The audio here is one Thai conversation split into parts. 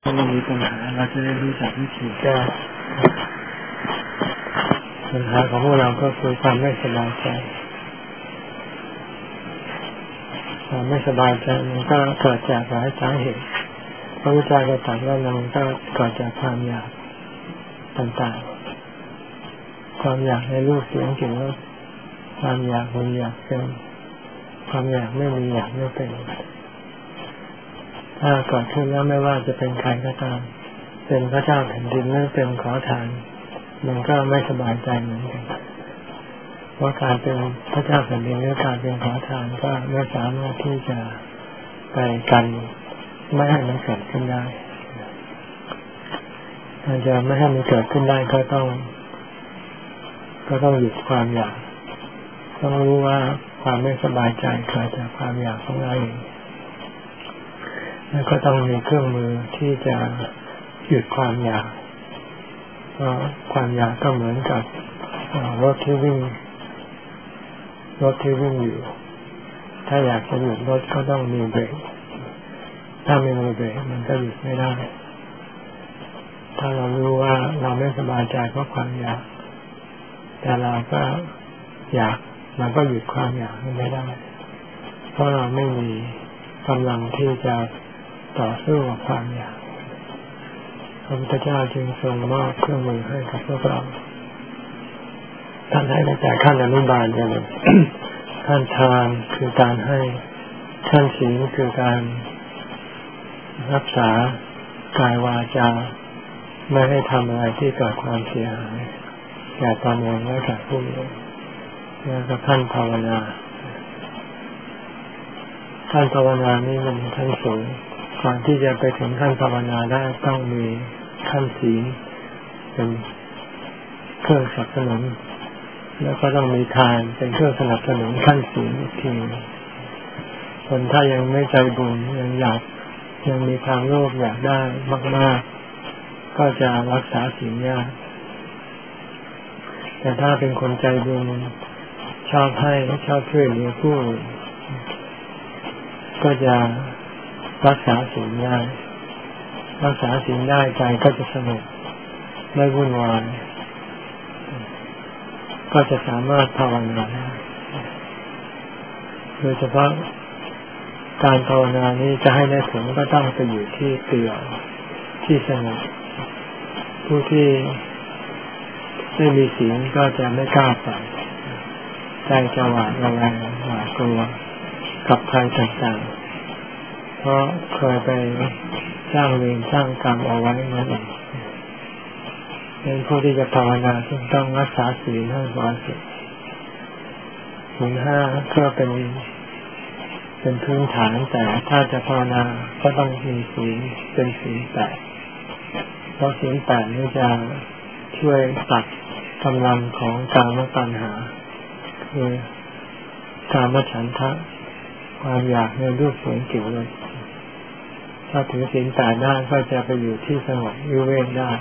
เรามีปัญหาเราจะได้รู้จักวิธีแก้ปัญหาของพวกเราก็คือความไม่สบายใจความไม่สบายใจมันก็เกิดจากหลายสาเหตุพระพุทธเจ้าก็ตรัสว่ามันก็เกิดจากความอยากต่างๆความอยากในรูปเสียงกลิ่นรสความอยากมีอยากเป็นความอยากไม่มีอยากไม่เป็นถ้าเกิดขึ้นแล้วไม่ว่าจะเป็นใครก็ตามเป็นพระเจ้าแผ่นดินหรือเป็นขอทานมันก็ไม่สบายใจเหมือนกันเพราะการเป็นพระเจ้าแผ่นดินหรือการเป็นขอทานก็ไม่สามารถที่จะไปกันไม่ให้มันเกิดขึ้นได้ถ้าจะไม่ให้มันเกิดขึ้นได้ก็ต้องหยุดความอยากต้องรู้ว่าความไม่สบายใจเกิดจากความอยากของเราเองแล้วก็ต้องมีเครื่องมือที่จะหยุดความอยากเพราะความอยากก็เหมือนกับรถที่วิ่งอยู่ถ้าอยากจะหยุดรถก็ต้องมีเบรกถ้าไม่มีเบรกมันก็หยุดไม่ได้ถ้าเรารู้ว่าเราไม่สบายใจเพราะความอยากแต่เราก็อยากมันก็หยุดความอยากไม่ได้เพราะเราไม่มีกำลังที่จะต่อสู้กับความอยากพระพุทธเจ้าจึงทรงมอบเครื่องมือให้กับพวกเราท่านให้ตั้งแต่ขั้นอนุบาลอย่างนี้ ขั้นทานคือการให้ขั้นศีลคือการรักษากายวาจาไม่ให้ทำอะไรที่เกิดความเสียหายแก่ตนเองและแก่ผู้อื่นแล้วก็ขั้นภาวนาขั้นภาวนานี่มันขั้นสูงก่อนที่จะไปถึงขั้นภาวนาได้ต้องมีขั้นศีลเป็นเครื่องสนับสนุนแล้วก็ต้องมีทานเป็นเครื่องสนับสนุนขั้นศีลอีกทีคนถ้ายังไม่ใจบุญยังมีความโลภอยากได้มากๆก็จะรักษาศีลยากแต่ถ้าเป็นคนใจบุญชอบให้ชอบช่วยเหลือผู้อื่นก็จะรักษาศีลได้รักษาศีลได้ใจก็จะสงบไม่วุ่นวายก็จะสามารถภาวนาได้โดยเฉพาะการภาวนานี้จะให้ได้ผลก็ต้องไปอยู่ที่เปลี่ยวที่สงบผู้ที่ไม่มีศีลก็จะไม่กล้าไปใจจะหวาดระแวงหวาดกลัวกับภัยต่างๆเพราะเคยไปสร้างเวรสร้างกรรมเอาไว้นั่นเองเป็นผู้ที่จะภาวนาจึงต้องรักษาศีลให้บริสุทธิ์ศีลห้าก็เป็นพื้นฐานแต่ถ้าจะภาวนาก็ต้องมีศีลเป็นศีลแปดเพราะศีลแปดนี้จะช่วยตัดกำลังของกามตัณหาคือกามฉันทะความอยากในรูปเสียงกลิ่นรสถ้าถือศีลแปดได้ก็จะไปอยู่ที่สงบวิเวกได้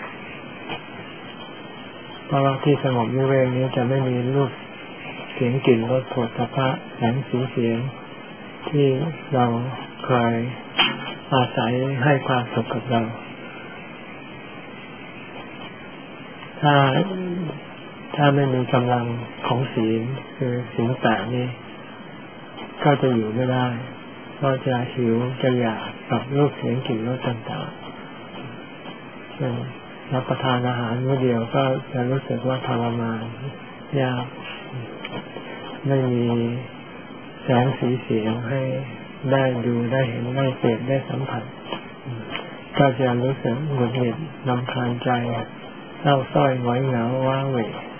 เพราะว่าที่สงบวิเวกนี้จะไม่มีรูปเสียงกลิ่นรสโผฏฐัพพะแสงสีเสียงที่เราเคยอาศัยให้ความสุขกับเราถ้าไม่มีกำลังของศีลคือศีลแปดนี้ก็จะอยู่ไม่ได้ก็จะหิวจะอยากกับรูปเสียงกลิ่นรสต่างๆซึ่งรับประทานอาหารมื้อเดียวก็จะรู้สึกว่าทรมานยากไม่มีแสงสีเสียงให้ได้ดูได้เห็นได้เสพได้สัมผัสก็จะรู้สึกหงุดหงิดรำคาญใจเศร้าส้อยหงอยเหงาว้าเหว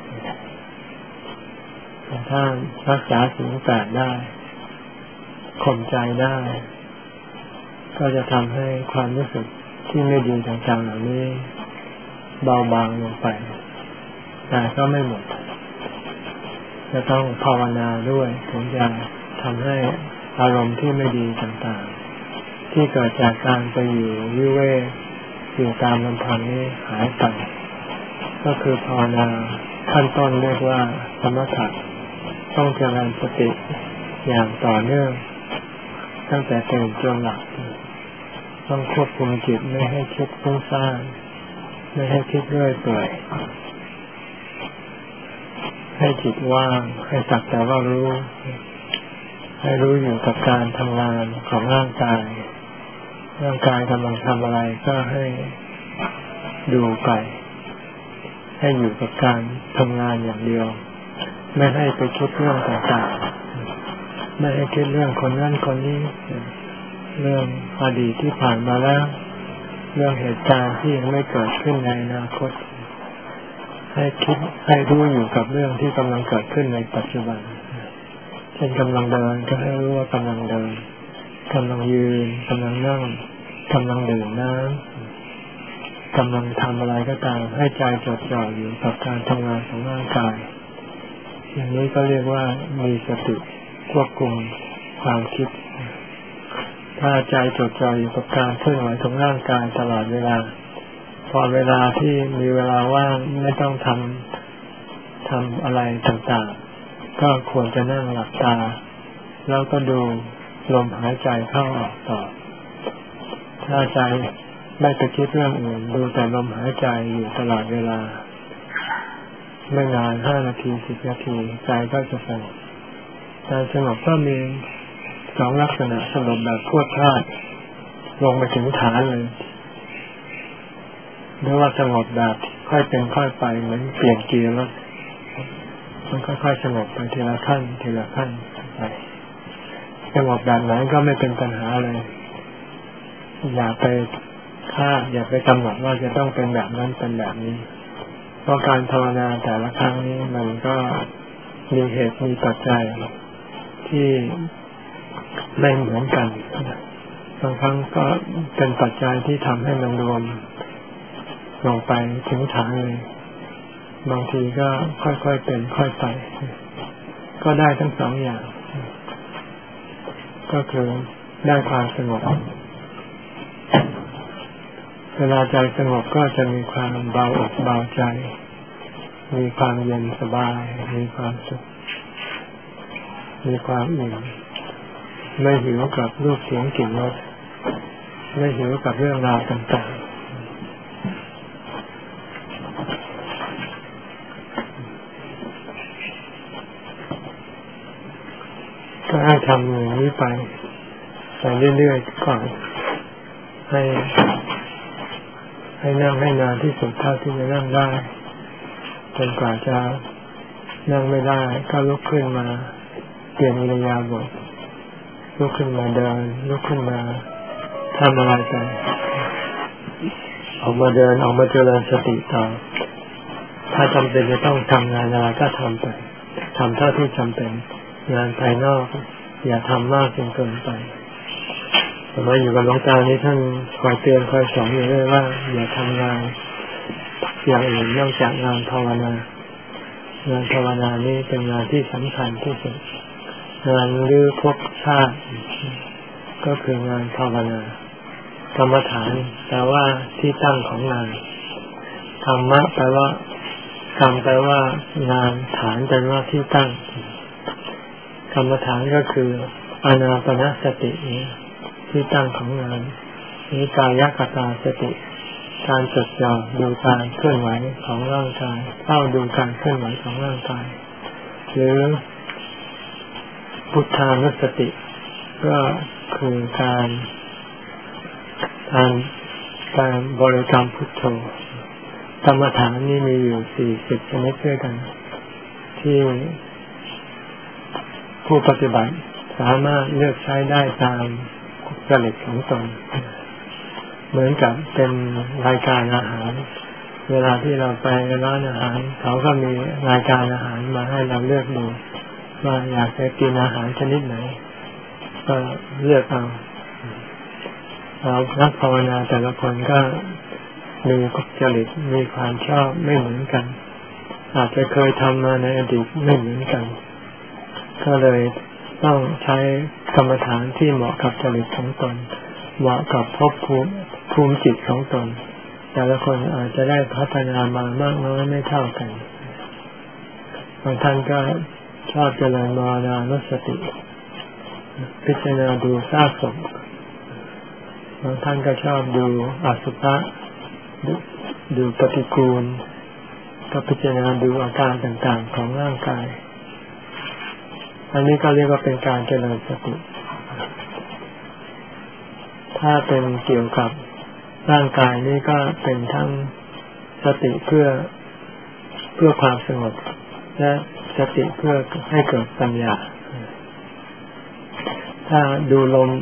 แต่ถ้ารักษาศีลแปดได้ข่มใจได้ก็จะทำให้ความรู้สึกที่ไม่ดีต่างๆเหล่านี้เบาบางลงไปแต่ก็ไม่หมดจะต้องภาวนาด้วยถึงจะทำให้อารมณ์ที่ไม่ดีต่างๆที่เกิดจากการไปอยู่วิเวกอยู่ตามลำพังนี้หายไปก็คือภาวนาขั้นต้นเรียกว่าสมถะต้องเจริญสติอย่างต่อเนื่องตั้งแต่ตื่นจนหลับต้องควบคุมจิตไม่ให้คิดฟุ้งซ่านไม่ให้คิดเรื่อยเปื่อยให้จิตว่างให้สักแต่ว่ารู้ให้รู้อยู่กับการทำงานของร่างกายกำลังทำอะไรก็ให้ดูไปให้อยู่กับการทำงานอย่างเดียวไม่ให้ไปคิดเรื่องต่างๆไม่ให้คิดเรื่องคนนั้นคนนี้เรื่องอดีตที่ผ่านมาแล้วเรื่องเหตุการณ์ที่ยังไม่เกิดขึ้นในอนาคตให้คิดให้รู้อยู่กับเรื่องที่กำลังเกิดขึ้นในปัจจุบันเช่นกำลังเดินก็ให้รู้ว่ากำลังเดินกำลังยืนกำลังนั่งกำลังดื่มน้ำกำลังทำอะไรก็ตามให้ใจจดจ่ออยู่กับการทำงานของร่างกายอย่างนี้ก็เรียกว่ามีสติควบคุมความคิดถ้าใจจดจ่ออยู่กับการเคลื่อนไหวของร่างกายตลอดเวลาพอเวลาที่มีเวลาว่างไม่ต้องทำอะไรต่างๆก็ควรจะนั่งหลับตาแล้วก็ดูลมหายใจเข้าออกต่อถ้าใจไม่ไปคิดเรื่องอื่นดูแต่ลมหายใจอยู่ตลอดเวลาไม่นาน5 นาที10 นาทีใจก็จะสงบการสงบก็มี2 ลักษณะสงบแบบพรวดพราดลงไปถึงฐานเลยหรือว่าสงบแบบค่อยเป็นค่อยไปเหมือนเปลี่ยนเกียร์รถมันค่อยๆสงบไปทีละขั้นทีละขั้นไปสงบแบบไหนก็ไม่เป็นปัญหาเลยอย่าไปอย่าไปกำหนดว่าจะต้องเป็นแบบนั้นเป็นแบบนี้เพราะการภาวนาแต่ละครั้งนี้มันก็มีเหตุมีปัจจัยที่ไม่เหมือนกันบางครั้งก็เป็นปัจจัยที่ทำให้มันรวมลงไปถึงฐานเลยบางทีก็ค่อยๆเป็นค่อยไปก็ได้ทั้ง2 อย่างก็คือได้ความสงบเวลาใจสงบก็จะมีความเบาอกเบาใจมีความเย็นสบายมีความสุขมีความอิ่มไม่หิวกับรูปเสียงกลิ่นรสไม่หิวกับเรื่องราวต่างๆก็ให้ทำอย่างนี้ไปเรื่อยๆก่อนให้นั่งให้นานที่สุดเท่าที่จะนั่งได้จนกว่าจะนั่งไม่ได้ก็ลุกขึ้นมาเปลี่ยนอิริยาบถลุกขึ้นมาเดินลุกขึ้นมาทำอะไรไปออกมาเดินออกมาเจริญสติต่อถ้าจำเป็นจะต้องทำงานอะไรก็ทำไปทำเท่าที่จำเป็นงานภายนอกอย่าทำมากจนเกินไปสมัยอยู่กับหลวงตานี้ท่านคอยเตือนคอยสอนอยู่เรื่อยว่าอย่าทำงานอย่างอื่นนอกจากงานภาวนางานภาวนานี้เป็นงานที่สำคัญที่สุดงานหรือภพชาติก็คืองานภาวนากรรมฐานแปลว่าที่ตั้งของงานธรรมะแปลว่ากรรมแปลว่างานฐานแปลว่าที่ตั้งกรรมฐานก็คืออานาปานสตินี้ที่ตั้งของงานนี้กายคตาสติการจดจ่อดูการเคลื่อนไหวของร่างกายเฝ้าดูการเคลื่อนไหวของร่างกายหรือพุทธานุสติก็คือการบริกรรมพุทโธกรรมฐานนี้มีอยู่40 ชนิดด้วยกันที่ผู้ปฏิบัติสามารถเลือกใช้ได้ตามจริตของตนเหมือนกับเป็นรายการอาหารเวลาที่เราไปร้านอาหารเขาก็มีรายการอาหารมาให้เราเลือกดูว่าอยากจะกินอาหารชนิดไหนก็เลือกเอาเรานักภาวนาแต่ละคนก็มีจริตมีความชอบไม่เหมือนกันอาจจะเคยทำมาในอดีตไม่เหมือนกันก็เลยต้องใช้กรรมฐานที่เหมาะกับจริตของตนเหมาะกับภพภูมิจิตของตนแต่ละคนอาจจะได้พัฒนามามากน้อยไม่เท่ากันบางท่านก็ชอบเจริญมรณานุสติพิจารณาดูซากศพบางท่านก็ชอบดูอสุภะดูปฏิกูลก็พิจารณาดูอาการต่างๆของร่างกายอันนี้ก็เรียกว่าเป็นการเจริญสติถ้าเป็นเกี่ยวกับร่างกายนี่ก็เป็นทั้งสติเพื่อความสงบและสติเพื่อให้เกิดปัญญาถ้าดูลม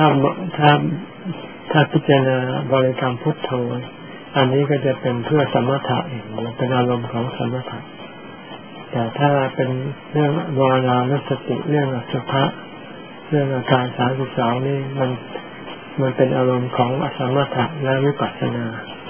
ถ้าพิจารณาบริกรรมพุทโธอันนี้ก็จะเป็นเพื่อสมถะเป็นอารมณ์ของสมถะแต่ถ้าเป็นเรื่องวารานุสติเรื่องอสุภะเรื่องอาการ32นี่มันเป็นอารมณ์ของสมถะและวิปัสสนา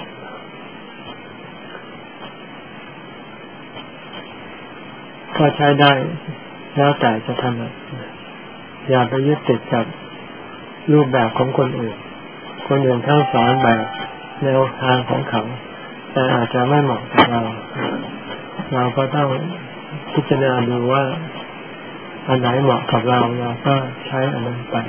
ก็ใช้ได้แล้วแต่จะทำอย่าไปยึดติดกับรูปแบบของคนอื่นเขาสอนแบบแนวทางของเขาแต่อาจจะไม่เหมาะกับเราก็ต้องพิจารณาดูว่าอันไหนเหมาะกับเราก็ใช้อันนั้นไป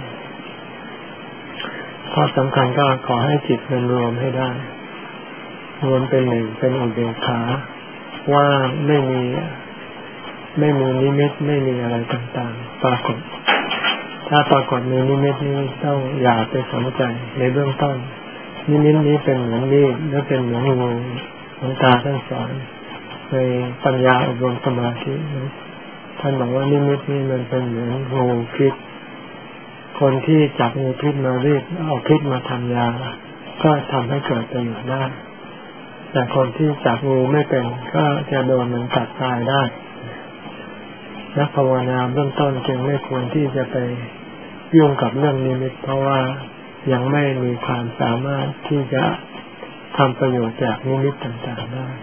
ข้อสำคัญก็ขอให้จิตมันรวมให้ได้รวมเป็นหนึ่งเป็นอุเบกขาว่าไม่มีนิมิตไม่มีอะไรต่างๆปรากฏถ้าปรากฏมีนิมิตนี้ต้องอย่าไปสนใจในเบื้องต้นนิมิตนี้เป็นเหมือนมีดหรือเป็นเหมือนงูหลวงตาท่านสอนในปัญญาอบรมสมาธิท่านบอกว่านิมิตนี้มันเป็นเหมือนงูพิษคนที่จับงูพิษมารีดเอาพิษมาทำยาก็ทำให้เกิดประโยชน์ได้แต่คนที่จับงูไม่เป็นก็จะโดนมันกัดตายได้นักภาวนาเบื้องต้นจึงไม่ควรที่จะไปยุ่งกับเรื่องนิมิตเพราะว่ายังไม่มีความสามารถที่จะทำประโยชน์จากนิมิตต่างๆได้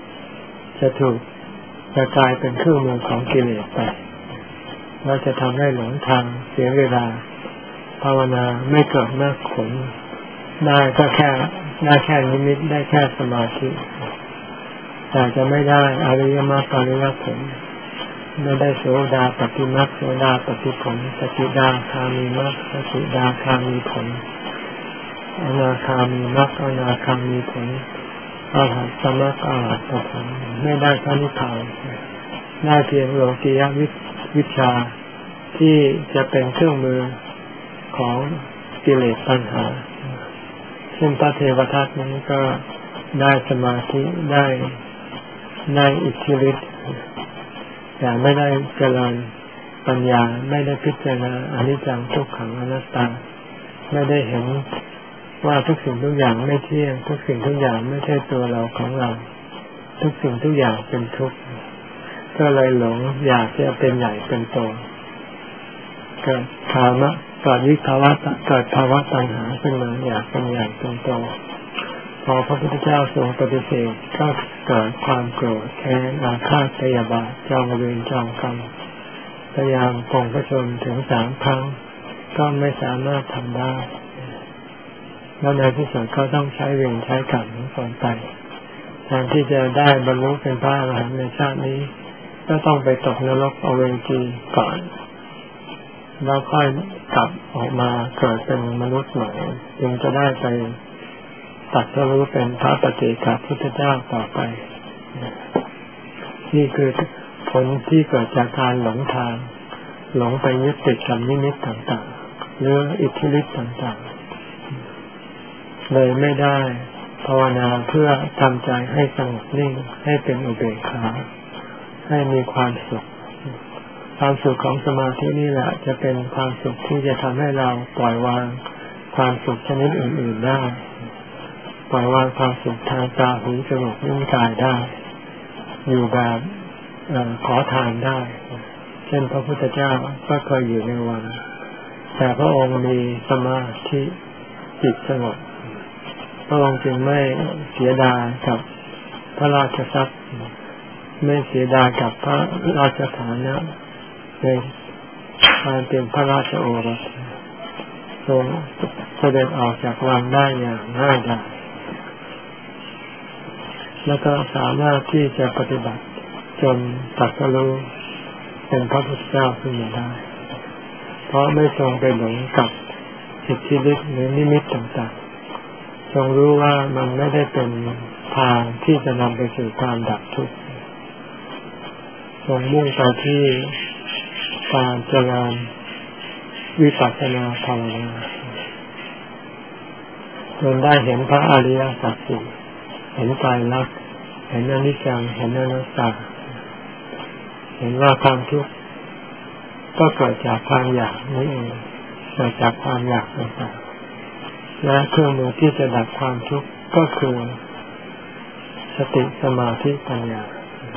จะกลายเป็นเครื่องมือของกิเลสไปว่าจะทำให้หลงทางเสียเวลาภาวนาไม่เกิดมรรคผลได้ก็แค่นิมิตได้แค่สมาธิแต่จะไม่ได้อริยมรรคอริยผลไม่ได้โสดาปัตติมรรคโสดาปัตติผลสกิทาคามีมรรคสกิทาคามีผลอนาคามีมรรคอนาคามีผลอรหัตตมรรคอรหัตตผลไม่ได้พระนิพพานได้เพียงโลกียวิชชาที่จะเป็นเครื่องมือของกิเลสตัณหาเช่นพระเทวทัตนี้ก็ได้สมาธิได้อิทธิฤทธิ์แต่ไม่ได้เจริญปัญญาไม่ได้พิจารณาอนิจจังทุกขังอนัตตาไม่ได้เห็นว่าทุกสิ่งทุกอย่างไม่เที่ยงทุกสิ่งทุกอย่างไม่ใช่ตัวเราของเราทุกสิ่งทุกอย่างเป็นทุกข์ก็เลยหลงอยากจะเป็นใหญ่เป็นโตเกิดภาวะเกิดวิภาวะเกิดภาวะตัณหาขึ้นมาอยากเป็นใหญ่เป็นโตพอพระพุทธเจ้าทรงปฏิเสธก็เกิดความโกรธแค้นอาฆาตพยาบาทจองเวรจองกรรมพยายามปองพระชนถึง3 ครั้งก็ไม่สามารถทำได้แล้วในที่สุดก็ต้องใช้เวรใช้กรรมของตนไปแทนที่จะได้บรรลุเป็นพระอรหันต์ในชาตินี้ก็ต้องไปตกนรกอเวจีก่อนแล้วค่อยกลับออกมาเกิดเป็นมนุษย์ใหม่จึงจะได้ไปตรัสรู้เป็นพระปฏิเจกพุทธเจ้าต่อไปนี่คือผลที่เกิดจากการหลงทางหลงไปยึดติดกับนิมิตต่างๆหรืออิทธิฤทธิ์ต่างๆเลยไม่ได้ภาวนาเพื่อทำใจให้สงบนิ่งให้เป็นอุเบกขาให้มีความสุขของสมาธินี่แหละจะเป็นความสุขที่จะทำให้เราปล่อยวางความสุขชนิดอื่นๆได้ปล่อยวางความสุขทางตาหูจมูกลิ้นกายได้อยู่แบบขอทานได้เช่นพระพุทธเจ้าก็เคยอยู่ในวังแต่พระองค์มีสมาธิจิตสงบพระองค์จึงไม่เสียดายกับพระราชทรัพย์ไม่เสียดายกับพระราชฐานะในการเป็นพระราชโอรสทรงเสด็จออกจากวังได้อย่างง่ายดายแล้วก็สามารถที่จะปฏิบัติจนตรัสรู้เป็นพระพุทธเจ้าขึ้นมาได้เพราะไม่ทรงไปหลงกับอิทธิฤทธิ์หรือนิมิตต่างๆจงรู้ว่ามันไม่ได้เป็นทางที่จะนำไปสู่การดับทุกข์จงมุ่งไปที่การเจริญวิปัสสนาภาวนาจนได้เห็นพระอริยสัจสี่เห็นไตรลักษณ์เห็นอนิจจังเห็นอนัตตาเห็นว่าความทุกข์ก็เกิดจากความอยากนี่เองเกิดจากความอยากต่างๆและเครื่องมือที่จะดับความทุกข์ก็คือสติสมาธิปัญญา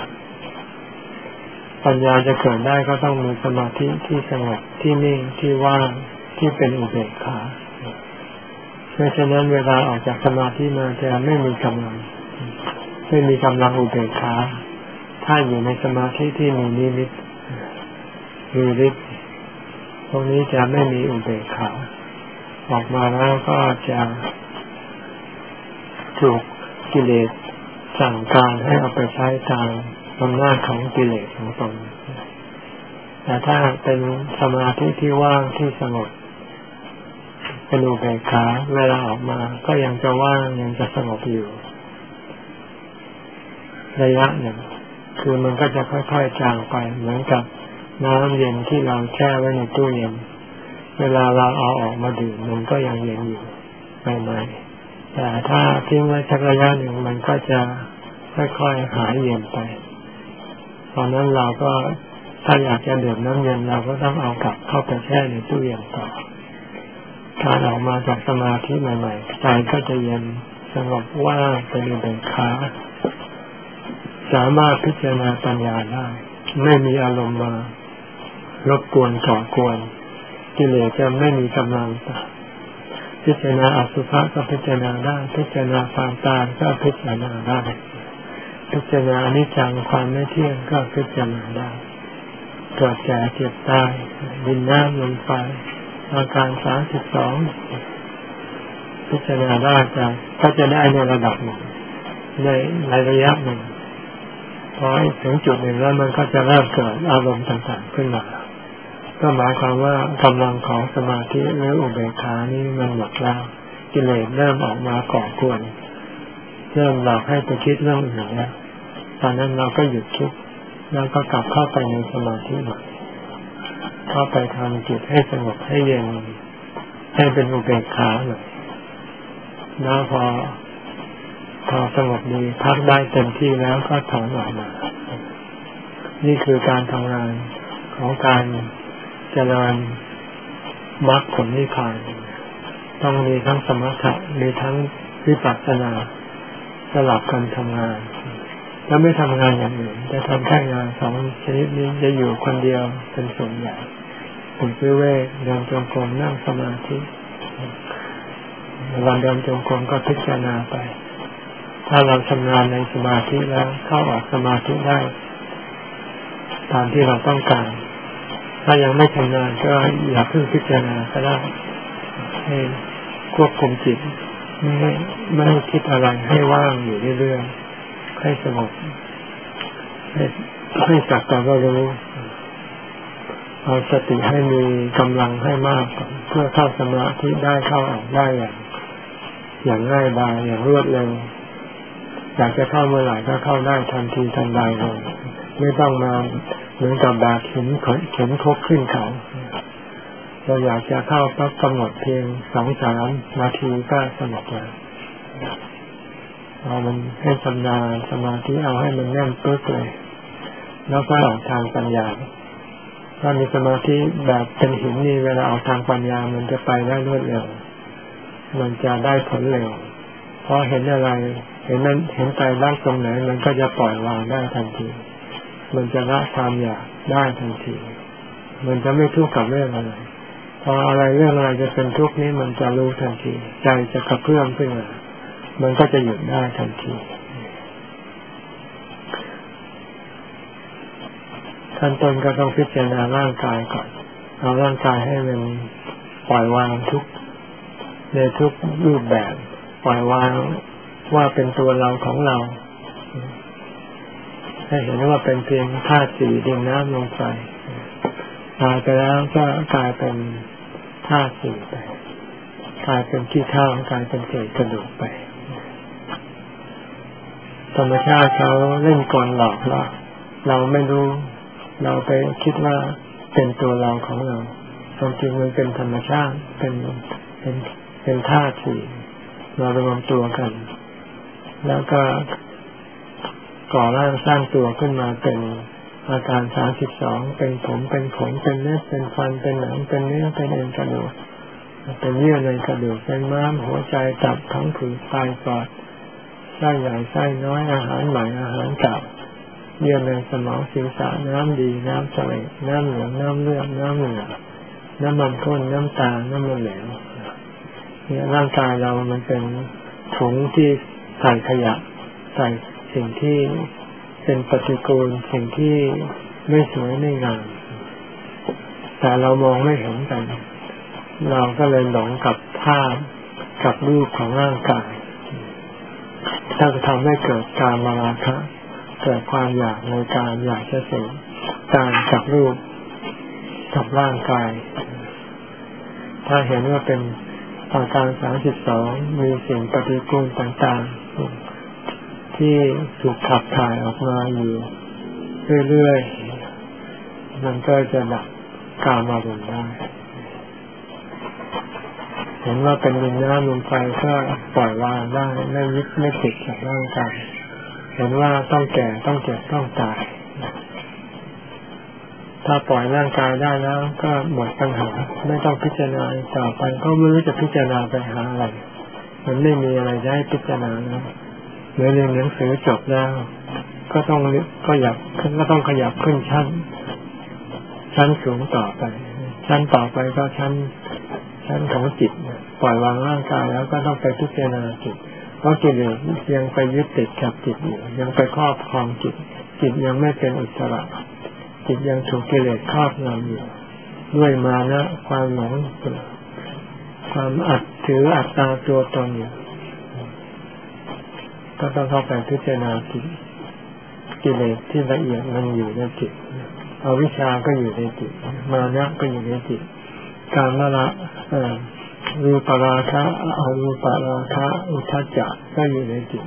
ปัญญาจะเกิดได้ก็ต้องมีสมาธิที่สงบที่นิ่งที่ว่างที่เป็นอุเบกขาไม่เช่นนั้นเวลาออกจากสมาธิมาจะไม่มีกำลังอุเบกขาถ้าอยู่ในสมาธิที่มีนิมิตมีฤทธิ์ตรงนี้จะไม่มีอุเบกขาออกมาแล้วก็จะถูกกิเลสสั่งการให้เอาไปใช้ตามอำนาจของกิเลสของตนแต่ถ้าเป็นสมาธิที่ว่างที่สงบเป็นอุเบกขาเวลาออกมาก็ยังจะว่างยังจะสงบอยู่ระยะหนึ่งคือมันก็จะค่อยๆจางไปเหมือนกับน้ำเย็นที่เราแช่ไว้ในตู้เย็นเวลาเราเอาออกมาดื่มมันก็ยังเย็นอยู่ใหม่ๆแต่ถ้าทิ้งไว้สักระยะหนึ่งมันก็จะค่อยๆหายเย็นไปตอนนั้นเราก็ถ้าอยากจะดื่มน้ำเย็นเราก็ต้องเอากลับเข้าไปแช่ในตู้เย็นต่อการออกมาจากสมาธิใหม่ๆใจก็จะเย็นสงบว่างเป็นอุเบกขาสามารถพิจารณาปัญญาได้ไม่มีอารมณ์มารบกวนก่อกวนกิเลสจะไม่มีกำลังพิจารณาอสุภะก็พิจารณาได้พิจารณาความตายก็พิจารณาได้พิจารณาอนิจจังความไม่เที่ยงก็พิจารณาได้เกิดแก่เจ็บตายดินน้ำลมไฟอาการ32พิจารณาได้ก็จะได้ในระดับหนึ่งในระยะหนึ่งพอถึงจุดหนึ่งแล้วมันก็จะเริ่มเกิดอารมณ์ต่างๆขึ้นมาก็หมายความว่ากำลังของสมาธิหรืออุเบกขานี้มันหมดแล้วกิเลสเริ่มออกมาก่อกวนเริ่มหลอกให้ไปคิดเรื่องอื่นแล้วตอนนั้นเราก็หยุดคิดแล้วก็กลับเข้าไปในสมาธิใหม่เข้าไปทำจิตให้สงบให้เย็นให้เป็นอุเบกขาหน่อยแล้วพอสงบดีพักได้เต็มที่แล้วก็ถอนออกมานี่คือการทำงานของการเจริญมรรคผลนิพพานต้องมีทั้งสมถะมีทั้งวิปัสสนาสลับกันทำงานแล้วไม่ทำงานอย่างอื่นจะทำแค่งานสองชนิดนี้จะอยู่คนเดียวเป็นส่วนใหญ่ผมซื้อเวทเดินจงกรมนั่งสมาธิวันเดินจงกรมก็พิจารณาไปถ้าเราชำนาญในสมาธิแล้วเข้าออกสมาธิได้ตามที่เราต้องการถ้ายังไม่ชำนาญก็อย่าเพิ่งพิจารณาก็ได้ให้ควบคุมจิตไม่ให้คิดอะไรให้ว่างอยู่เรื่อยๆให้สงบให้สักแต่ว่ารู้เอาสติให้มีกำลังให้มากเพื่อเข้าสมาธิได้เข้าออกได้อย่างง่ายดายอย่างรวดเร็วอยากจะเข้าเมื่อไหร่ก็เข้าได้ทันทีทันใดเลยไม่ต้องมาเหมือนกับแบบเข็นคบขึ้นเขาเราอยากจะเข้าก็กำหนดเพียง 2-3 นาทีก็สงบแล้วเอามันให้ชำนาญสมาธิเอาให้มันแน่นปึ๊กเลยแล้วก็ออกทางปัญญาถ้ามีสมาธิแบบเป็นหินนี่เวลาออกทางปัญญามันจะไปได้รวดเร็วมันจะได้ผลเร็วเพราะเห็นอะไรเห็นใจรักตรงไหนมันก็จะปล่อยวางได้ทันทีมันจะละความอยากได้ทันทีมันจะไม่ทุกข์กับเรื่องอะไรพออะไรเรื่องอะไรจะเป็นทุกข์นี้มันจะรู้ทันทีใจจะกระเพื่อมขึ้นมามันก็จะหยุดได้ทันทีขั้นต้นก็ต้องพิจารณาร่างกายก่อนเอาร่างกายให้มันปล่อยวางทุกในทุกรูปแบบปล่อยวางว่าเป็นตัวเราของเราให้เห็นว่าเป็นเพียงธาตุสี่ดินน้ำลมไฟตายไปแล้วก็กลายเป็นธาตุสี่ไปกลายเป็นขี้เถ้ากลายเป็นเศษกระดูกไปธรรมชาติเขาเล่นกลหลอกเราไม่รู้เราไปคิดว่าเป็นตัวเราของเราความจริงมันเป็นธรรมชาติเป็นธาตุสี่มารวมตัวกันแล้วก็ก่อร่างสร้างตัวขึ้นมาเป็นอาการ32เป็นผมเป็นขนเป็นเนื้อเป็นฟันเป็นหนังเป็นเนื้อเป็นเอ็นกระดูกเป็นเยื่อในกระดูกเป็นม้ามหัวใจตับท้องผืดไตปอดไส้ใหญ่ไส้น้อยอาหารใหม่อาหารเก่าเยื่อในสมองศีรษะน้ำดีน้ำเสลดน้ำเหลืองน้ำเลือดน้ำเหลืองน้ำมันข้นน้ำตาลน้ำมันเหลวเนี่ยร่างกายเรามันเป็นถุงที่ใส่ขยะใส่สิ่งที่เป็นปฏิกูลสิ่งที่ไม่สวยไม่งามแต่เรามองไม่เห็นกันเราก็เลยหลงกับภาพกับรูปของร่างกายถ้าจะทำให้เกิดการมาราคะเกิดความอยากในการอยากจะเสพการกับรูปกับร่างกายถ้าเห็นว่าเป็นอาการ32มีสิ่งปฏิกูลต่างๆที่ถูกขับถ่ายออกมาอยู่เรื่อยๆมันก็จะดับกามารมณ์ได้เห็นว่าเป็นดินน้ำลมไฟก็ปล่อยวางได้ไม่ยึดไม่ติดกับร่างกายเห็นว่าต้องแก่ต้องเจ็บต้องตายถ้าปล่อยร่างกายได้แล้วก็หมดปัญหาไม่ต้องพิจารณาต่อไปก็ไม่รู้จะพิจารณาไปหาอะไรมันไม่มีอะไรจะให้พิจารณาแล้วเรียนหนังสือจบแล้วก็ต้องขยับขึ้นชั้นสูงต่อไปชั้นต่อไปก็ชั้นของจิตปล่อยวางร่างกายแล้วก็ต้องไปพิจารณาจิตเพราะกิเลสยังไปยึดติดกับจิตอยู่ยังไปครอบครองจิตยังไม่เป็นอิสระจิตยังถูกกิเลสครอบงำอยู่ด้วยมานะความหลงความถืออัตตาตัวตนอยู่ก็ต้องเข้าไปพิจารณาจิตกิเลสที่ละเอียดมันอยู่ในจิตอวิชชาก็อยู่ในจิตมานะก็อยู่ในจิตการละรูปราคะอรูปราคะอุทธัจจะก็อยู่ในจิต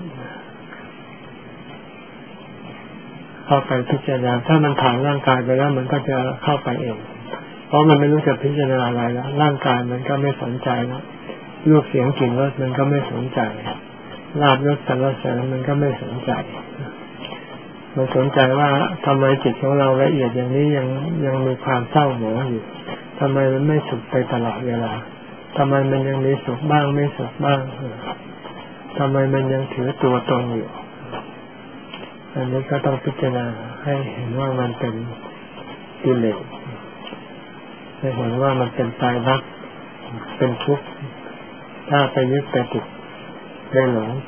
เข้าไปพิจารณาถ้ามันผ่านร่างกายไปแล้วมันก็จะเข้าไปเองเพราะมันไม่รู้จะพิจารณาอะไรแล้วร่างกายมันก็ไม่สนใจแล้วรูปเสียงกลิ่นรสมันก็ไม่สนใจลาภยศสรรเสริญมันก็ไม่สนใจมันสนใจว่าทำไมจิตของเราละเอียดอย่างนี้ยังมีความเศร้าหมองอยู่ทำไมมันไม่สุขไปตลอดเวลาทำไมมันยังมีสุขบ้างไม่สุขบ้างทำไมมันยังถือตัวตนอยู่อันนี้ก็ต้องพิจารณาให้เห็นว่ามันเป็นกิเลสให้เห็นว่ามันเป็นตายรักเป็นทุกข์ถ้าไปยึดไปติดได้หลง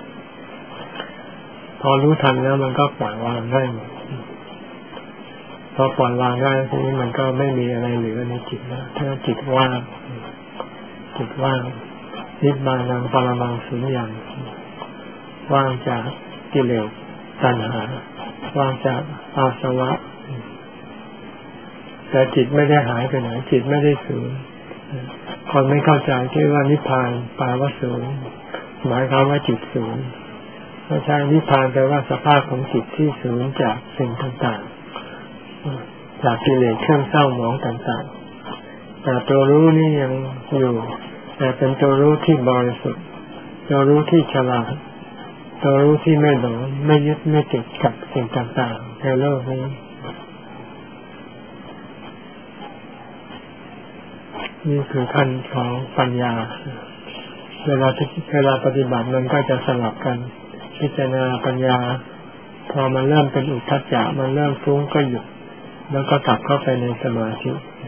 พอรู้ทันแล้วมันก็ปล่อยวางได้หมดพอปล่อยวางได้ทีนี้มันก็ไม่มีอะไรเหลือในจิตแล้วถ้าจิตว่างนิพพานังปรมังสุญญังว่างจากกิเลสตัณหาว่างจากอาสวะแต่จิตไม่ได้หายไปไหนจิตไม่ได้สูญคนไม่เข้าใจคิดว่านิพพานแปลว่าสูญหมายความว่าจิตสูญไม่ใช่นิพพานแปลว่าสภาพของจิตที่สูญจากสิ่งต่างๆจากกิเลสเครื่องเศร้าหมองต่างๆแต่ตัวรู้นี่ยังอยู่แต่เป็นตัวรู้ที่บริสุทธิ์ตัวรู้ที่ฉลาดตัวรู้ที่ไม่หลงไม่ยึดไม่ติดกับสิ่งต่างๆในโลกนี้นี่คือขั้นของปัญญาเวลาปฏิบัติมันก็จะสลับกันพิจารณาปัญญาพอมันเริ่มเป็นอุทธัจจะมันเริ่มฟุ้งก็หยุดแล้วก็กลับเข้าไปในสมาธิ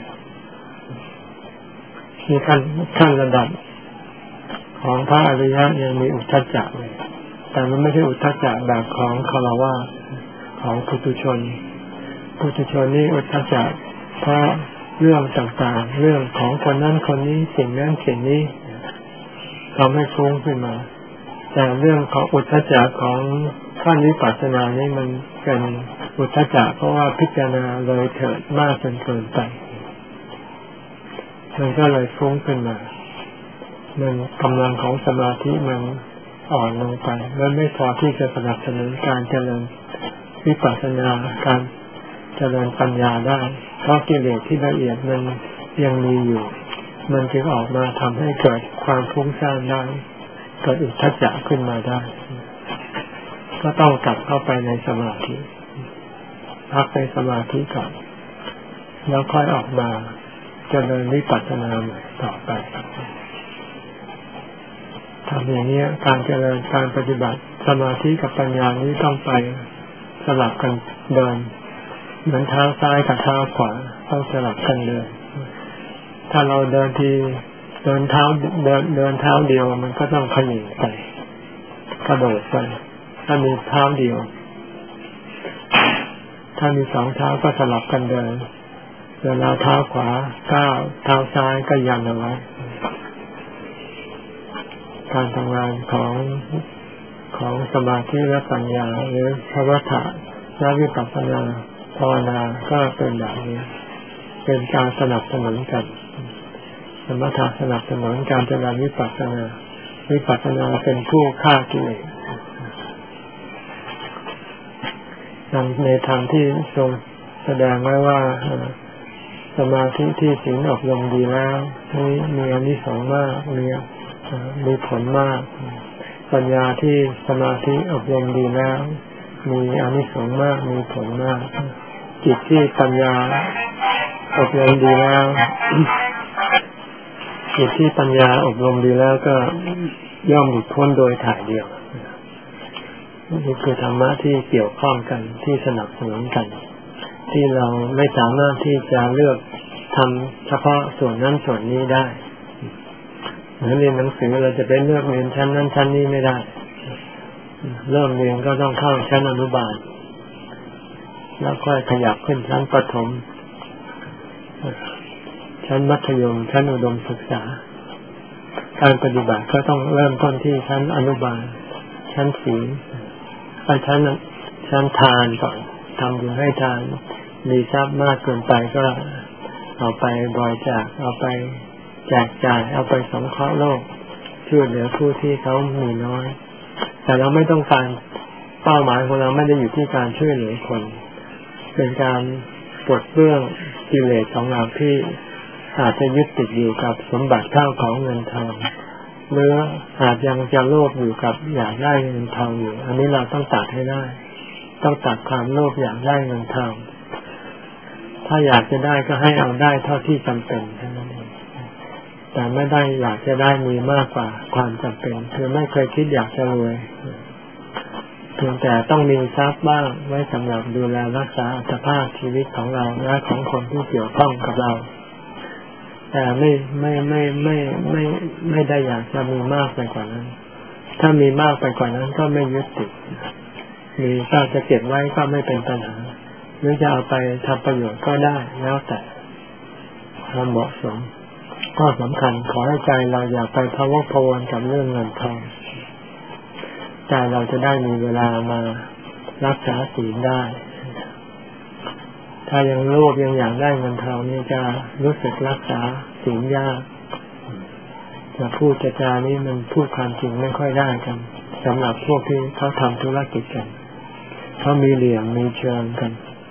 มีขั้นระดับของพระอริยะยังมีอุทธัจจะเลยแต่มันไม่ใช่อุทธัจจะแบบของฆราวาสของปุถุชนนี่อุทธัจจะเพราะเรื่องต่างๆเรื่องของคนนั้นคนนี้สิ่งนั้นสิ่งนี้ทำให้ฟุ้งขึ้นมาแต่เรื่องของอุทธัจจะของขั้นวิปัสสนานี่มันเป็นอุทธัจจะเพราะว่าพิจารณาเลยเถิดมากจนเกินไปมันก็เลยฟุ้งขึ้นมามันกำลังของสมาธิมันอ่อนลงไปมันไม่พอที่จะสนับสนุนการเจริญวิปัสสนาการเจริญปัญญาได้เพราะกิเลสที่ละเอียดมันยังมีอยู่มันจึงออกมาทำให้เกิดความฟุ้งซ่านได้เกิดอุทธัจจะขึ้นมาได้ก็ต้องกลับเข้าไปในสมาธิพักในสมาธิก่อนแล้วค่อยออกมาเจริญวิปัสสนาต่อไปทำอย่างนี้การเจริญการปฏิบัติสมาธิกับปัญญานี้ต้องไปสลับกันเดินเหมือนเท้าซ้ายกับเท้าขวาต้องสลับกันเดินถ้าเราเดินทีเดินเท้าเดียวมันก็ต้องขยิบไปกระโดดไปถ้ามีเท้าเดียวถ้ามีสองเท้าก็สลับกันเดินเวลาเท้าขวาก้าวเท้าซ้ายก็ยันเอาไว้การทำงานของสมาธิและปัญญาหรือภาวะและวิปัสสนาภาวนาก็เป็นแบบนี้เป็นการสนับสนุนกันสมถะสนับสนุนการเจริญวิปัสสนาเป็นผู้ฆ่ากิเลสในธรรมที่ทรงแสดงไว้ว่าสมาธิที่ศีลอบรมดีแล้วมีอานิสงส์มากมีผลมากปัญญาที่สมาธิอบรมดีแล้วมีอานิสงส์มากมีผลมากจิตที่ปัญญาอบรมดีแล้วจิตที่ปัญญาอบรมดีแล้วก็ย่อมหลุดพ้นโดยถ่ายเดียวนี่คือธรรมะที่เกี่ยวข้องกันที่สนับสนุนกันที่เราไม่สามารถที่จะเลือกทำเฉพาะส่วนนั้นส่วนนี้ได้เหมือนเรียนหนังสือเราจะไปเลือกเรียนชั้นนั้นชั้นนี้ไม่ได้เริ่มเรียนก็ต้องเข้าชั้นอนุบาลแล้วค่อยขยับขึ้นชั้นประถมชั้นมัธยมชั้นอุดมศึกษาการปฏิบัติก็ต้องเริ่มต้นที่ชั้นอนุบาลชั้นศีลชั้นทานก่อนทำบุญให้ทานมีทรัพย์มากเกินไปก็เอาไปบริจาคเอาไปแจกจ่ายเอาไปสงเคราะห์โลกช่วยเหลือผู้ที่เขามีน้อยแต่เราไม่ต้องการเป้าหมายของเราไม่ได้อยู่ที่การช่วยเหลือคนเป็นการปลดเปลื้องกิเลสของเราที่อาจจะยึดติดอยู่กับสมบัติข้าวของเงินทองหรืออาจยังจะโลภอยู่กับอยากได้เงินทองอยู่อันนี้เราต้องตัดให้ได้ต้องตัดความโลภอยากได้เงินทองถ้าอยากจะได้ก็ให้เอาได้เท่าที่จำเป็นเท่านั้นเองแต่ไม่ได้อยากจะได้มีมากกว่าความจำเป็นคือไม่เคยคิดอยากจะรวยเพียงแต่ต้องมีทรัพย์บ้างไว้สำหรับดูแลรักษาอัตภาพชีวิตของเราและของคนที่เกี่ยวข้องกับเราแต่ไม่ได้อยากจะมีมากไปกว่านั้นถ้ามีมากไปกว่านั้นก็ไม่ยึดติดมีก็จะเก็บไว้ก็ไม่เป็นปัญหาหรือจะเอาไปทำประโยชน์ก็ได้แล้วแต่ความเหมาะสมก็สำคัญขอให้ใจเราอย่าไปพะวกพะวนกับเรื่องเงินทองใจเราจะได้มีเวลามารักษาศีลได้ถ้ายังโลภยังอยากได้เงินทองนี่จะรู้สึกรักษาศีลยากจะพูดจานี่มันพูดความจริงไม่ค่อยได้กันสำหรับพวกที่เขาทำธุรกิจกันเขามีเหลี่ยมมีเชิงกัน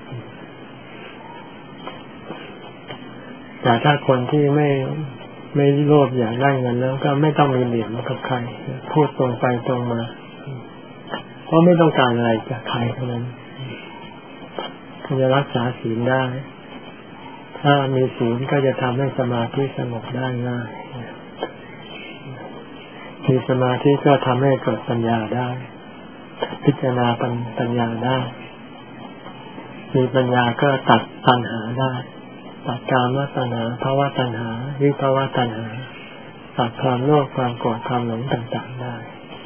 แต่ถ้าคนที่ไม่โลภอยากได้เงินแล้วก็ไม่ต้องมีเหลี่ยมกับใครพูดตรงไปตรงมาเพราะไม่ต้องการอะไรจากใครเท่านั้นจะรักษาศีลได้ถ้ามีศีลก็จะทำให้สมาธิสงบได้ง่ายมีสมาธิก็ทำให้เกิดปัญญาได้พิจารณาปัญญาได้มีปัญญาก็ตัดตัณหาได้ตัดกามตัณหาภวตัณหาวิภวตัณหาตัดความโลภความโกรธความหลงต่างๆได้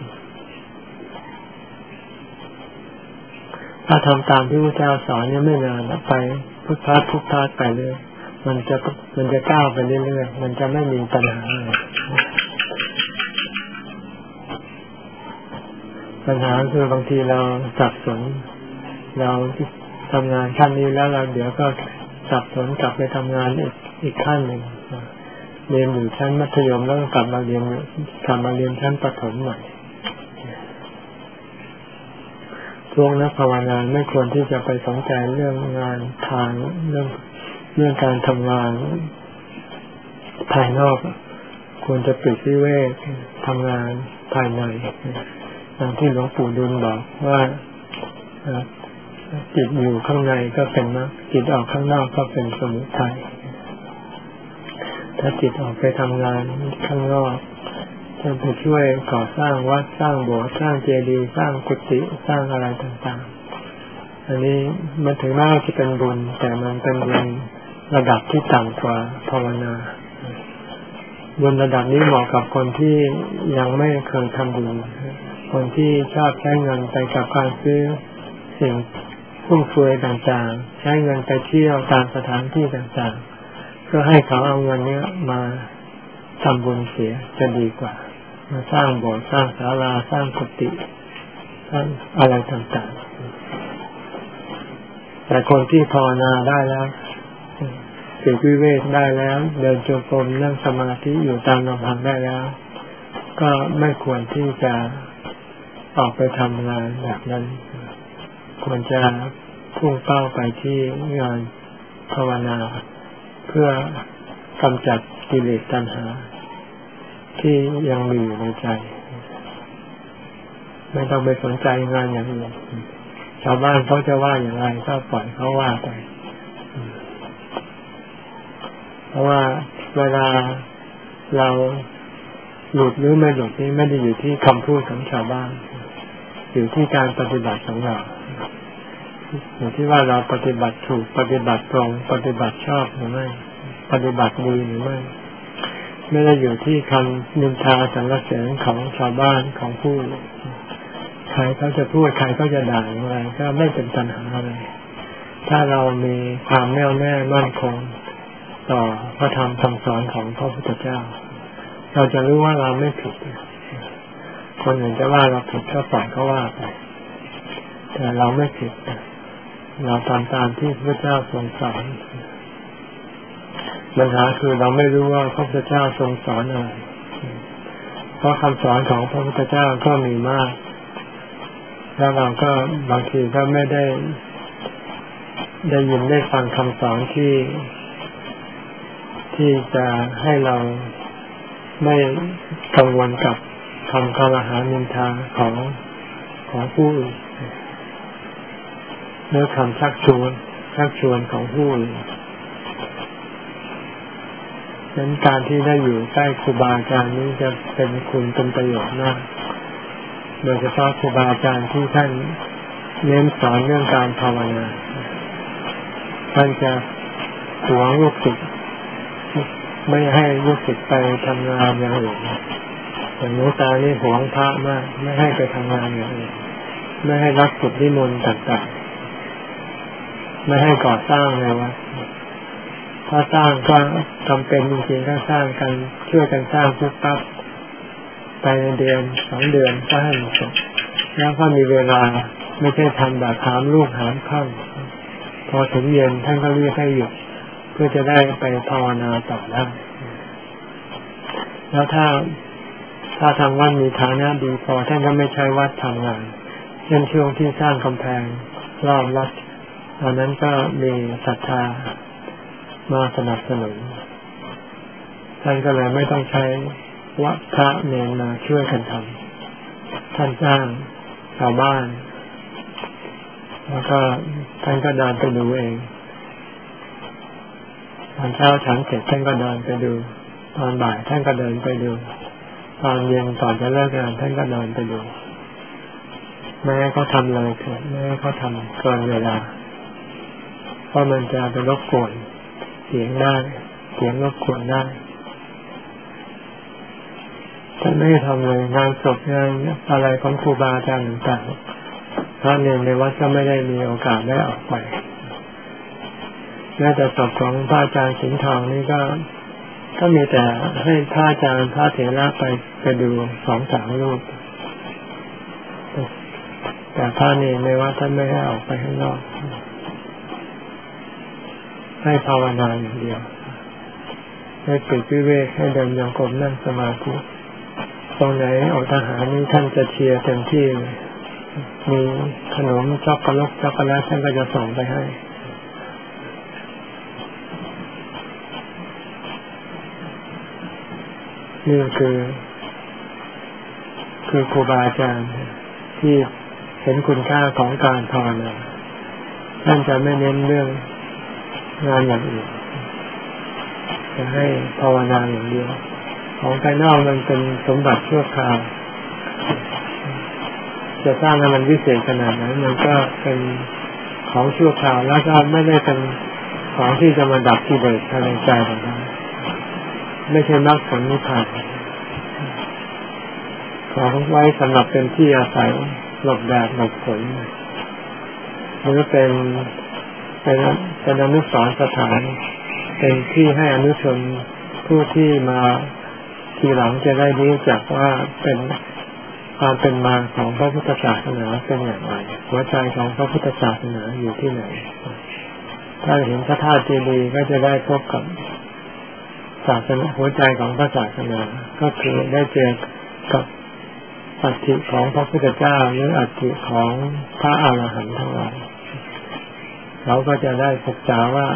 ถ้าทำตามที่พระเจ้าสอนเนี่ยไม่นานไปพุทธะไปเลยมันจะก้าวไปเรื่อยๆมันจะไม่มีปัญหาปัญหาคือบางทีเราสับสนเราทำงานขั้นนี้แล้วเราเดี๋ยวก็สับสนกลับไปทำงานอีกขั้นหนึ่งเรียนอยู่ชั้นมัธยมแล้วกลับมาเรียนชั้นประถมใหม่ช่วงนักภาวนาไม่ควรที่จะไปสนใจเรื่องงานทางเรื่องการทำงานภายนอกควรจะปลีกวิเวกทำงานภายในอย่างที่หลวงปู่ดูลบอกว่าจิตอยู่ข้างในก็เป็นมรรคจิตออกข้างนอกก็เป็นสมุทัยถ้าจิตออกไปทำงานข้างนอกจะไปช่วยก่อสร้างวัดสร้างโบสถ์สร้างเจดีย์สร้างกุฏิสร้างอะไรต่างๆอันนี้มันถึงแม้จะเป็นบุญแต่มันเป็นบุญระดับที่ต่ำกว่าภาวนาบุญระดับนี้เหมาะกับคนที่ยังไม่เคยทำบุญคนที่ชอบใช้เงินไปกับการซื้อสิ่งฟุ่มเฟือยต่างๆใช้เงินไปเที่ยวตามสถานที่ต่างๆเพื่อให้เขาเอาเงินนี้มาทำบุญเสียจะดีกว่ามาสร้างโบสถ์สร้างศาลาสร้างกุฏิสร้างอะไรต่างๆแต่คนที่ภาวนาได้แล้วปลีกวิเวกได้แล้วเดินจงกรมนั่งสมาธิอยู่ตามลำพังได้แล้วก็ไม่ควรที่จะออกไปทำงานแบบนั้นควรจะพุ่งเป้าไปที่งานภาวนาเพื่อกำจัดกิเลสตัณหาที่ยังมีอยู่ในใจไม่ต้องไปสนใจงานอย่างอื่นชาวบ้านเขาจะว่าอย่างไรก็ปล่อยเขาว่าไปเพราะว่าเวลาเราหลุดหรือไม่หลุดนี่ไม่ได้อยู่ที่คำพูดของชาวบ้านอยู่ที่การปฏิบัติของเราอยู่ที่ว่าเราปฏิบัติถูกปฏิบัติตรงปฏิบัติชอบหรือไม่ปฏิบัติดีหรือไม่ได้อยู่ที่คำนินทาสรรเสริญของชาวบ้านของผู้ใครเขาจะพูดใครเขาจะด่าอะไรก็ไม่เป็นปัญหาอะไรถ้าเรามีความแน่วแน่มั่นคงต่อพระธรรมคำสอนของพระพุทธเจ้าเราจะรู้ว่าเราไม่ผิดคนอื่นจะว่าเราผิดก็ปล่อยเขาว่าไปแต่เราไม่ผิดเราทำตามที่พระเจ้าทรงสอนปัญหาคือเราไม่รู้ว่าพระพุทธเจ้าทรงสอนอะไรเพราะคำสอนของพระพุทธเจ้าก็มีมากแล้วเราก็บางทีก็ไม่ได้ยินได้ฟังคำสอนที่จะให้เราไม่กังวลกับคำกล่าวหานินทาของผู้อื่นหรือคำชักชวนของผู้อื่นดังนั้นการที่ได้อยู่ใกล้ครูบาอาจารย์นี้จะเป็นคุณเป็นประโยชน์มากโดยเฉพาะครูบาอาจารย์ที่ท่านเน้นสอนเรื่องการภาวนาท่านจะหวงลูกศิษย์ไม่ให้ลูกศิษย์ไปทำงานอย่างอื่นอย่างหลวงตานี่หวงพระมากไม่ให้ไปทำงานอย่างอื่นไม่ให้รับกิจนิมนต์ต่างๆไม่ให้ก่อสร้างเลยว่าถ้าสร้างก็จำเป็นจริงๆก็สร้างกันช่วยกันสร้างปุ๊บปั๊บไปในเดือน2 เดือนก็ให้มันจบแล้วก็มีเวลาไม่ใช่ทำแบบหามลูกหามค่ำพอถึงเย็นท่านก็เรียกให้หยุดเพื่อจะได้ไปภาวนาต่อได้แล้วถ้าทางวัดมีฐานะดีพอท่านก็ไม่ใช้วัดทำงานเช่นช่วงที่สร้างกำแพงรอบวัดตอนนั้นก็มีศรัทธามาสนับสนุนท่านก็เลยไม่ต้องใช้วัดพระเนรมาช่วยกันทำท่านสร้างชาวบ้านแล้วก็ท่านก็เดินไปดูเองตอนเช้าฉันเสร็จท่านก็เดินไปดูตอนบ่ายท่านก็เดินไปดูตอนเย็นก่อนจะเลิกงานท่านก็เดินไปดูไม่ให้เขาทำเลยเถิดไม่ให้เขาทำเกินเวลาเพราะมันจะไปรบกวนเสียงได้เสียงรบกวนได้ท่านไม่ทำเลยงานศพงานอะไรของครูบาอาจารย์ต่างๆพระเนรในวัดก็ไม่ได้มีโอกาสได้ออกไปแม้แต่ศพของพระอาจารย์สิงห์ทองนี่ก็มีแต่ให้พระอาจารย์พระเถระไปดู 2-3 รูปแต่พระเนรในวัดท่านไม่ให้ออกไปข้างนอกให้ภาวนาอย่างเดียวฉให้ปลีกวิเวกให้เดินโยกมนั่งสมาธิตรงไหนออกทหารนี่ท่านจะเชียร์เต็มที่มีขนมช็อกโกแลตท่านก็จะส่งไปให้นี่คือครูบาอาจารย์ที่เห็นคุณค่าของการภาวนาท่านจะไม่เน้นเรื่องงานอย่างอื่นจะให้ภาวนาอย่างเดียวของภายนอกมันเป็นสมบัติชั่วคราวจะสร้างให้มันวิเศษขนาดไหนมันก็เป็นของชั่วคราวแล้วก็ไม่ได้เป็นของที่จะมาดับกิเลสภายในใจของเราไม่ใช่มรรคผลนิพพานของไว้สำหรับเป็นที่อาศัยหลบแดดหลบฝนหรือเป็นอนุสรณ์สถานเป็นที่ให้อนุชนผู้ที่มาทีหลังจะได้รู้จักว่าเป็นความเป็นมาของพระพุทธศาสนาเป็นอย่างไรหัวใจของพระพุทธศาสนาอยู่ที่ไหนถ้าเห็นพระธาตุเจดีย์ก็จะได้พบกับศาสนาหัวใจของพระศาสนาก็คือได้เจอกับอัฐิของพระพุทธเจ้าหรืออัฐิของพระอรหันต์ทั้งหลายเราก็จะได้ศึกษาว่า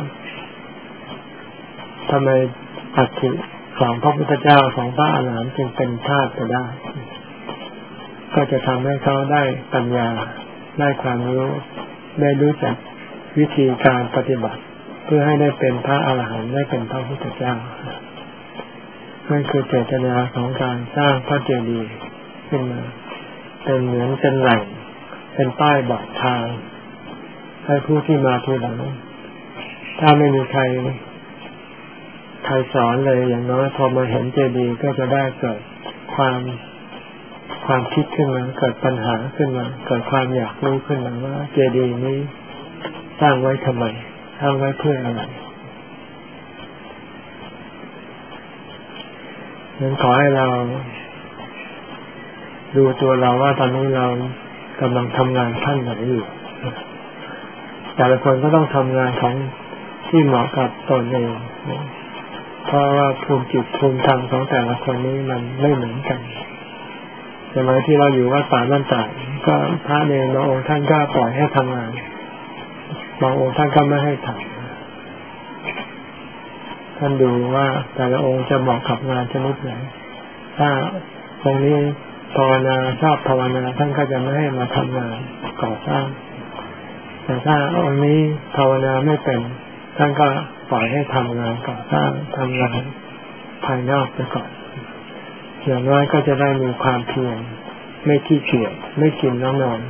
ทำไมอัฐิของพระพุทธเจ้าของพระอรหันต์จึงเป็นธาตุไปได้ก็จะทำให้เขาได้ปัญญาได้ความรู้ได้รู้จักวิธีการปฏิบัติเพื่อให้ได้เป็นพระอรหันต์ได้เป็นพระพุทธเจ้านั่นคือเจตนาของการสร้างพระเจดีย์ขึ้นมาเป็นเหมือนเป็นแหล่งเป็นป้ายบอกทางให้ผู้ที่มาทีหลังถ้าไม่มีใครสอนเลยอย่างน้อยพอมาเห็นเจดีย์ก็จะได้เกิดความคิดขึ้นมาเกิดปัญหาขึ้นมาเกิดความอยากรู้ขึ้นมาว่าเจดีย์นี้สร้างไว้ทำไมสร้างไว้เพื่ออะไรนั้นขอให้เราดูตัวเราว่าตอนนี้เรากำลังทำงานขั้นไหนอยู่แต่ละคนก็ต้องทำงานของที่เหมาะกับตนเองเพราะว่าภูมิจิตภูมิธรรมของแต่ละคนนี้มันไม่เหมือนกันสมัยที่เราอยู่วัดป่าบ้านตาดก็พระเนรบางองค์ท่านก็ปล่อยให้ทำงานบางองค์ท่านก็ไม่ให้ทำท่านดูว่าแต่ละองค์จะเหมาะกับงานชนิดไหนถ้าตรงนี้ภาวนาชอบภาวนาท่านก็จะไม่ให้มาทำงานก่อสร้างแต่ถ้าองค์นี้ภาวนาไม่เป็นท่านก็ปล่อยให้ทำงานก่อสร้างทำงานภายนอกไปก่อนอย่างน้อยก็จะได้มีความเพียรไม่ขี้เกียจไม่กินนอน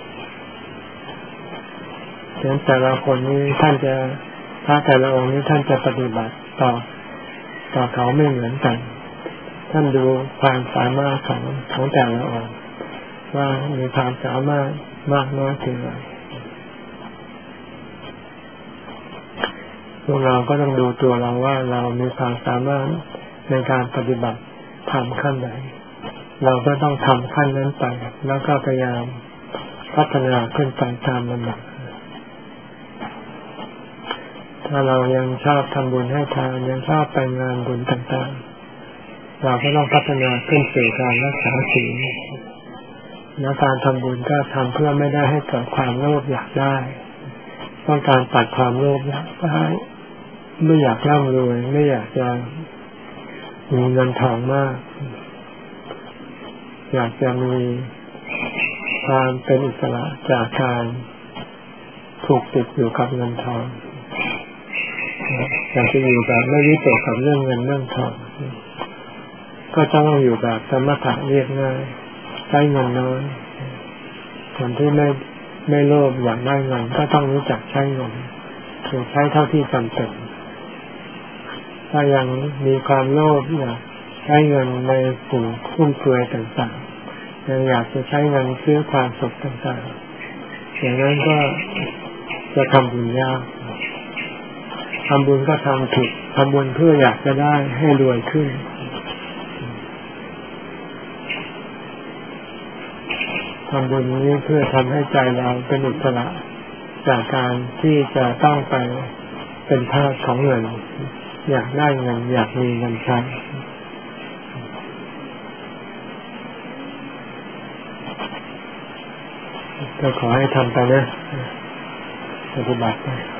ฉะนั้นแต่ละคนนี้ท่านจะพระแต่ละองค์นี้ท่านจะปฏิบัติต่อเขาไม่เหมือนกันท่านดูความสามารถของแต่ละองค์ว่ามีความสามารถมากน้อยเพียงไรพวกเราก็ต้องดูตัวเราว่าเรามีความสามารถในการปฏิบัติทำขั้นไหนเราก็ต้องทำขั้นนั้นไปแล้วก็พยายามพัฒนาขึ้นไปตามลำดับถ้าเรายังชอบทำบุญให้ทานยังชอบไปงานบุญต่างๆเราก็ต้องพัฒนาขึ้นสู่การรักษาศีลและการทำบุญก็ทำเพื่อไม่ได้ให้เกิดความโลภอยากได้ต้องการตัดความโลภอยากได้ไม่อยากร่ำรวยไม่อยากจะมีเงินทองมากอยากจะมีความเป็นอิสระจากการถูกติดอยู่กับเงินทองอยากจะอยู่แบบไม่วิตกกับเรื่องเงินเรื่องทองก็ต้องอยู่แบบสมถะเรียบง่ายใช้เงินน้อยคนที่ไม่โลภอยากได้เงินก็ต้องรู้จักใช้เงินคือใช้เท่าที่จำเป็นถ้ายังมีความโลภอยากใช้เงินในสิ่งฟุ่มเฟือยต่างๆยังอยากจะใช้เงินซื้อความสุขต่างๆอย่างนั้นก็จะทำบุญยากทำบุญก็ทำผิดทำบุญเพื่ออยากจะได้ให้รวยขึ้นทำบุญนี้เพื่อทำให้ใจเราเป็นอิสระจากการที่จะต้องไปเป็นทาสของเงินอยากได้เงินอยากมีเงินใช้ก็ขอให้ทำไปนะปฏิบัติไป